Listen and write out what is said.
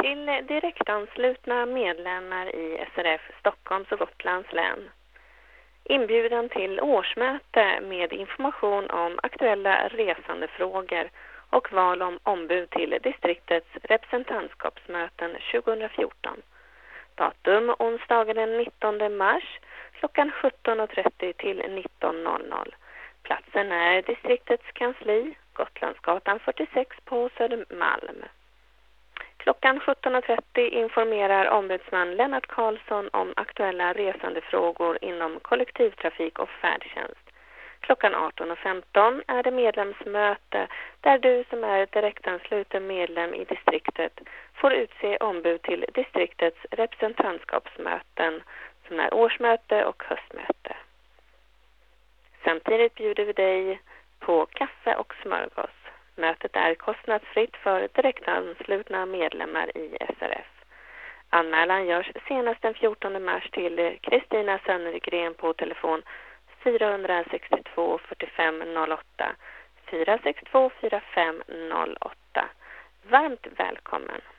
till direktanslutna medlemmar i SRF Stockholms och Gotlands län. Inbjudan till årsmöte med information om aktuella resandefrågor och val om ombud till distriktets representantskapsmöten 2014. Datum onsdagen den 19 mars klockan 17.30 till 19.00. Platsen är distriktets kansli, Gotlandsgatan 46 på Södermalm. Klockan 17.30 informerar ombudsman Lennart Karlsson om aktuella resandefrågor inom kollektivtrafik och färdtjänst. Klockan 18.15 är det medlemsmöte där du som är direktansluten medlem i distriktet får utse ombud till distriktets representantskapsmöten som är årsmöte och höstmöte. Samtidigt bjuder vi dig på kaffe och smörgås. Mötet är kostnadsfritt för direktanslutna medlemmar i SRF. Anmälan görs senast den 14 mars till Kristina Sönnergren på telefon 462 45 08. 462 45 08. Varmt välkommen!